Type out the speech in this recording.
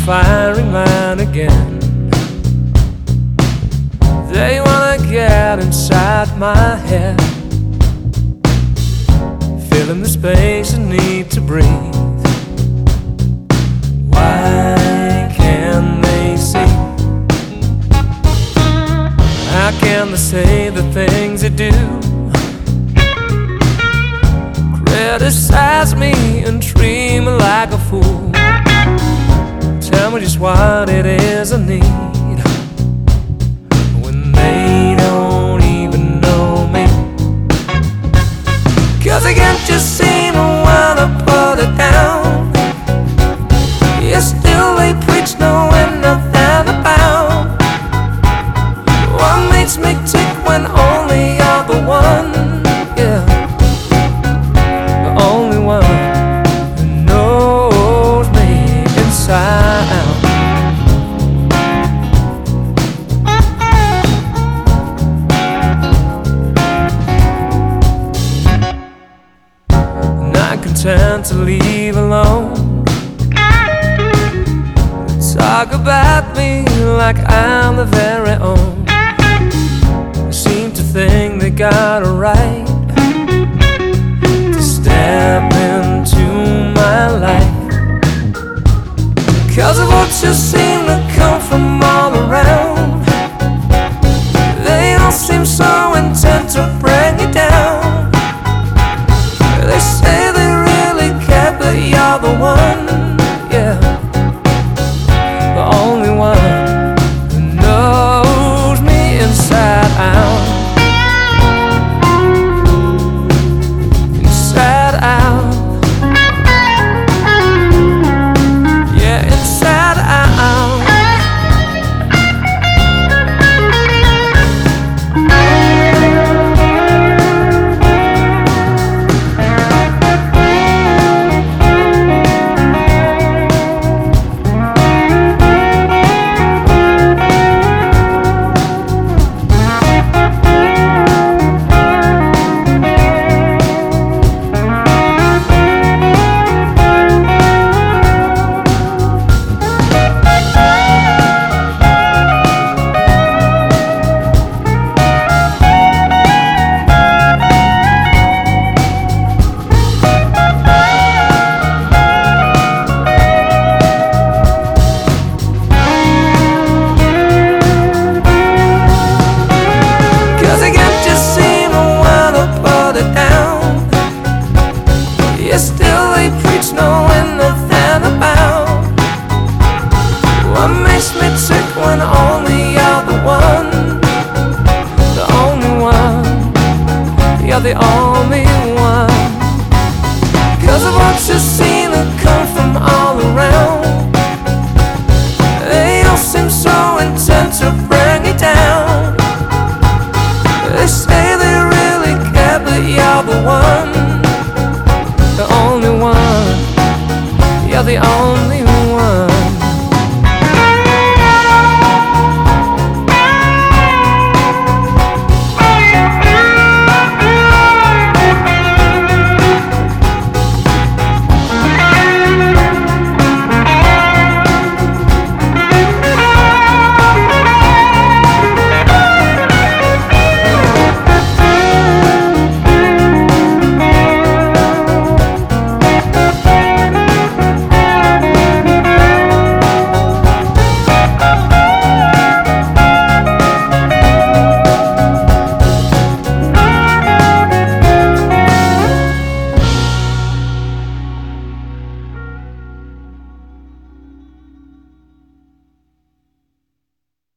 firing line again. They wanna get inside my head, filling the space and need to breathe. Why can't they see? How can they say the things they do? Criticize me and treat me like a fool. Tell me just what it is I need, when they don't even know me. 'Cause they can't just seem to wanna put it down. Yeah, still they preach knowing nothing about what makes me tick when only you're the one. Yeah, the only one who knows me inside out. Not content to leave alone, talk about me like I'm the very own. They seem to think they got a right to step into my life, 'cause of what you seem to come from all around. They all seem so intent to bring you down. They say they really care, but you're the one. Yeah, the only one who knows me inside out. Inside out. Yeah, inside out. Still they preach knowing nothing about what makes me tick when only you're the one. The only one. You're the only one. 'Cause of what you seem to come from all around. They all seem so intent to bring you down. They say they really care, but you're the one. The only one, you're the only